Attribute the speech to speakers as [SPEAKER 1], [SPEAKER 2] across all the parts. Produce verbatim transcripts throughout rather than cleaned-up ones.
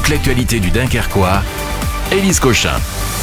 [SPEAKER 1] toute l'actualité du Dunkerquois, Élise Cochin.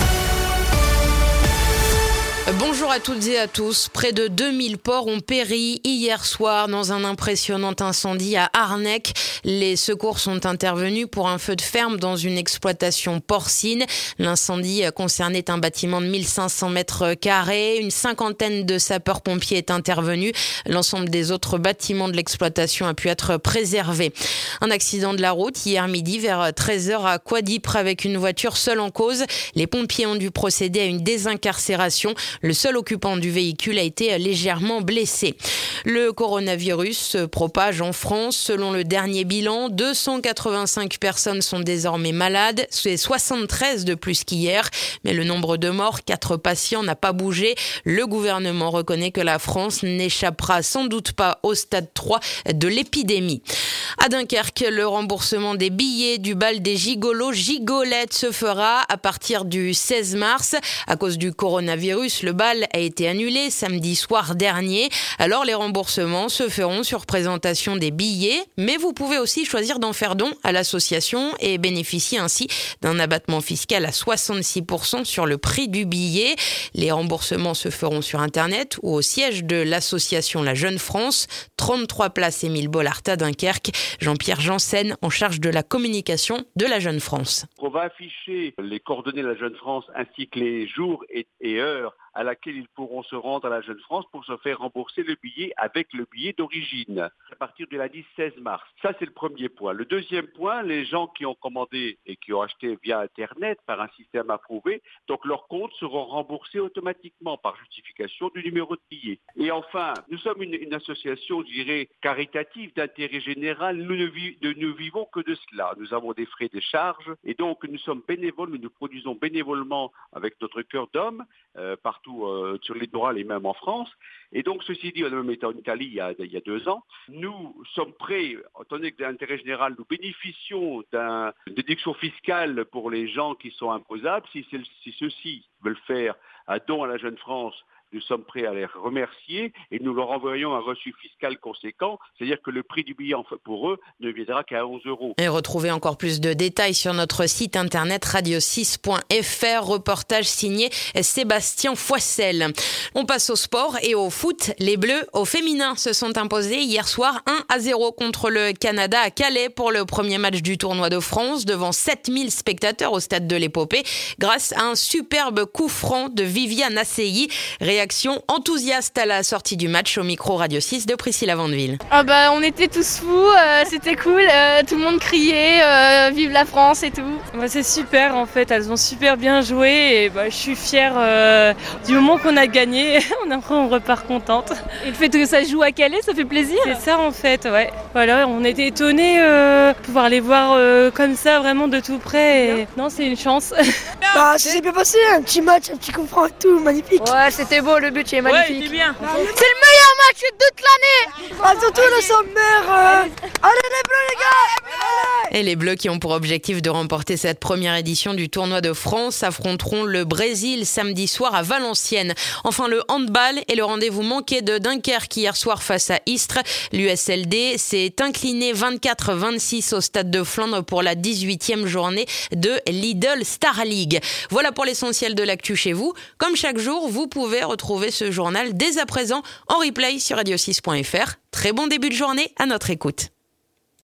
[SPEAKER 2] Bonjour à toutes et à tous. Près de deux mille porcs ont péri hier soir dans un impressionnant incendie à Arnec. Les secours sont intervenus pour un feu de ferme dans une exploitation porcine. L'incendie concernait un bâtiment de mille cinq cents mètres carrés. Une cinquantaine de sapeurs-pompiers est intervenu. L'ensemble des autres bâtiments de l'exploitation a pu être préservé. Un accident de la route hier midi vers treize heures à Quadipre avec une voiture seule en cause. Les pompiers ont dû procéder à une désincarcération. Le seul occupant du véhicule a été légèrement blessé. Le coronavirus se propage en France. Selon le dernier bilan, deux cent quatre-vingt-cinq personnes sont désormais malades. C'est soixante-treize de plus qu'hier. Mais le nombre de morts, quatre patients, n'a pas bougé. Le gouvernement reconnaît que la France n'échappera sans doute pas au stade trois de l'épidémie. À Dunkerque, le remboursement des billets du bal des gigolos gigolettes se fera à partir du seize mars. À cause du coronavirus, le bal a été annulé samedi soir dernier. Alors les remboursements se feront sur présentation des billets, mais vous pouvez aussi choisir d'en faire don à l'association et bénéficier ainsi d'un abattement fiscal à soixante-six pour cent sur le prix du billet. Les remboursements se feront sur Internet ou au siège de l'association La Jeune France, trente-trois place Émile Bollard à Dunkerque. Jean-Pierre Janssen, en charge de la communication de La Jeune France.
[SPEAKER 3] On va afficher les coordonnées de La Jeune France ainsi que les jours et, et heures à laquelle ils pourront se rendre à La Jeune France pour se faire rembourser le billet avec le billet d'origine à partir du lundi seize mars. Ça, c'est le premier point. Le deuxième point, les gens qui ont commandé et qui ont acheté via Internet par un système approuvé, donc leurs comptes seront remboursés automatiquement par justification du numéro de billet. Et enfin, nous sommes une, une association, je dirais, caritative d'intérêt général. Nous ne, vi- de, nous vivons que de cela. Nous avons des frais, des charges et donc nous sommes bénévoles, nous nous produisons bénévolement avec notre cœur d'homme euh, par partout euh, sur le littoral et même en France. Et donc, ceci dit, on a même été en Italie il y a, il y a deux ans. Nous sommes prêts, étant donné que de l'intérêt général, nous bénéficions d'un, d'une déduction fiscale pour les gens qui sont imposables. Si, si ceux-ci veulent faire un don à La Jeune France, nous sommes prêts à les remercier et nous leur envoyons un reçu fiscal conséquent, c'est-à-dire que le prix du billet pour eux ne viendra qu'à onze euros.
[SPEAKER 2] Et retrouvez encore plus de détails sur notre site internet radio six point f r, reportage signé Sébastien Foissel. On passe au sport et au foot. Les Bleus au féminin se sont imposés hier soir un à zéro contre le Canada à Calais pour le premier match du tournoi de France devant sept mille spectateurs au stade de l'Épopée grâce à un superbe coup franc de Viviane Asseyie. Réaction enthousiaste à la sortie du match au micro Radio six de Priscilla Vandeville.
[SPEAKER 4] Ah bah, on était tous fous, euh, c'était cool, euh, tout le monde criait euh, vive la France et tout.
[SPEAKER 5] Bah, c'est super en fait, elles ont super bien joué et bah, je suis fière euh, du moment qu'on a gagné, après on repart contente.
[SPEAKER 4] Et le fait que ça joue à Calais, ça fait plaisir.
[SPEAKER 5] C'est ça en fait, ouais. Voilà, on était étonnés euh, de pouvoir les voir euh, comme ça vraiment de tout près. Et... Non, c'est une chance.
[SPEAKER 6] Bah, ça s'est bien passé, un petit match, un petit coup franc et tout, magnifique.
[SPEAKER 4] Ouais, c'était beau, le but est magnifique.
[SPEAKER 5] Ouais, il est bien.
[SPEAKER 6] C'est le meilleur match de toute l'année. Ah, surtout le sommaire. Euh... Allez les Bleus les gars.
[SPEAKER 2] Et les Bleus qui ont pour objectif de remporter cette première édition du tournoi de France affronteront le Brésil samedi soir à Valenciennes. Enfin le handball et le rendez-vous manqué de Dunkerque hier soir face à Istres. L'U S L D s'est incliné vingt-quatre à vingt-six au stade de Flandre pour la dix-huitième journée de Lidl Star League. Voilà pour l'essentiel de l'actu chez vous. Comme chaque jour, vous pouvez retrouver ce journal dès à présent en replay sur radio six point f r. Très bon début de journée à notre écoute.